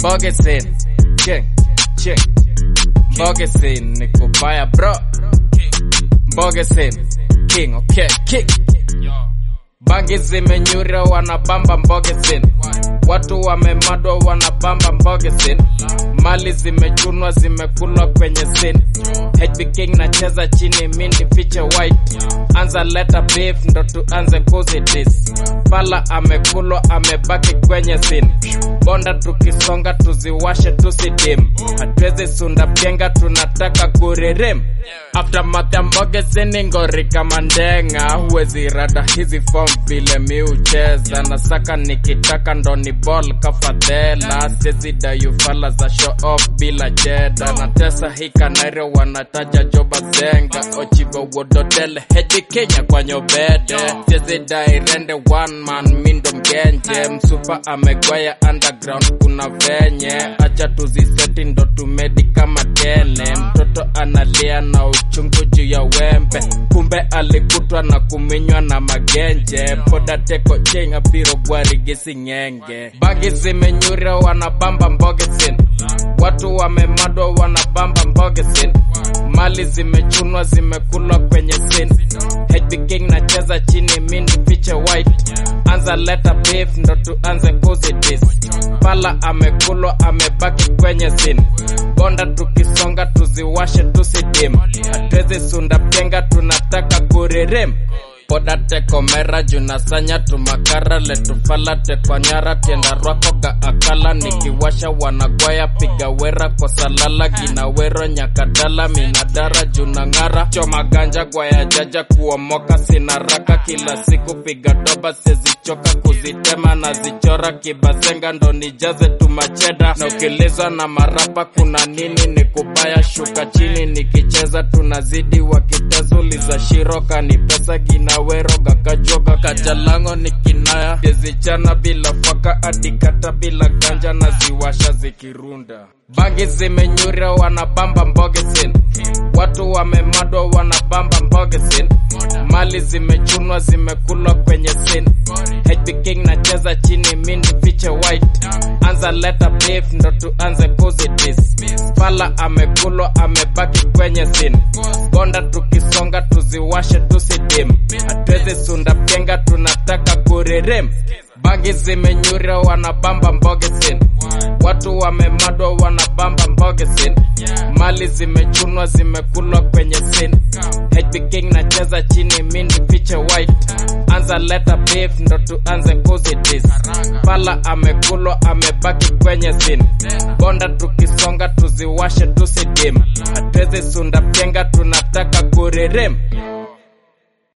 Mbogesin, king, chick. Mbogesin, niko baya bro. Mbogesin, king, okay, kick. Bangi zimenyura wanabamba Mbogesin. Watu wamemadwa wanabamba Mbogesin. Mali zimechunwa zimekulwa kwenye sin. HB King nacheza chini mindi feature white. Anza leta beef ndo tuanze kuzitis. Pala amekulwa amebaki kwenye sin. Bonda tukisonga tuziwashe tusidim. Hatuwezi sunda penga tunataka kurirem. Aftermath ya Mbogesin ngori kama ndenga. Huwezi rada hizi form vile mi ucheza. Nasaka nikitaka ndo ni ball kafadhela. Sezi dayu fala za show off bila jeda. Natesa hika nairo wanataja joba zenga. Ochibo wododele HB Kenya kwa nyobede. Sezi dai rende one man mindo mgenje. Msupa amegwaya underground kuna venye. Acha tuziseti ndo tumedi kama tele. Mtoto analia na uchungu juu ya wembe. Kumbe alikutwa na kuminywa na magenje. Poda teko chenga biro bwarigisi ngenge. Bangi zimenyura wanabamba Mbogesin. Watu wamemadwa wanabamba Mbogesin. Mali zimechunwa zimekulwa kwenye sin. HB King nacheza chini mindi feature white. Anza leta beef ndo tuanze kuzitis. Pala amekulwa amebaki kwenye sin. Bonda tukisonga tuziwashe tusidim. Hatuwezi sunda penga tunataka kurirem. Poda teko mera junasanya tumakara. Letufala teko nyara tienda rwako ga akala. Nikiwasha wanagwaya piga wera kwa salala. Ginawero nyakadala minadara junangara. Choma ganja gwaya jaja kuomoka sinaraka. Kila siku piga doba sezichoka kuzitema na zichora. Kibazenga ndo nijaze tumacheda. Na ukilizwa na marapa kuna nini ni kubaya. Shuka chini nikicheza tunazidi wakitezuliza shiroka. Ni pesa ginawero gakajoga kajalango nikinaya. Gezichana bila faka adikata bila ganja na ziwasha zikirunda. Bangi zimenyura wanabamba Mbogesin. Watu wamemadwa wanabamba Mbogesin. Mali zimechunwa zimekulwa kwenye sin. HB King nacheza chini mindi feature white. Anza leta beef ndo tuanze kuzitis. Pala amekulwa amebaki kwenye sin. Bonda tukisonga tuziwashe tusidim. Hatuwezi sunda penga tunataka kurirem. Bangi zimenyura wanabamba Mbogesin. Watu wamemadwa wanabamba Mbogesin. Mali zimechunwa zimekulwa kwenye sin. HB King nacheza chini mindi feature white. Anza leta beef ndo tuanze kuzitis. Pala amekulwa amebaki kwenye sin. Bonda tukisonga tuziwashe tusidim. Hatuwezi sunda penga tunataka kurirem.